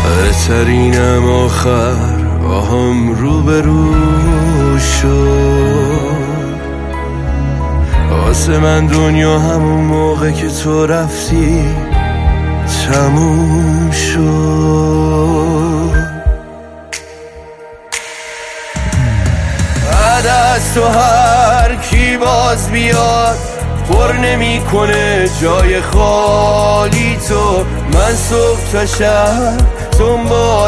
بهترینم آخر با هم روبرو شد. واسه من دنیا همون موقع که تو رفتی تموم شد. بعد از تو هر کی باز بیاد پر نمیکنه جای خالی تو. من صبح تا شب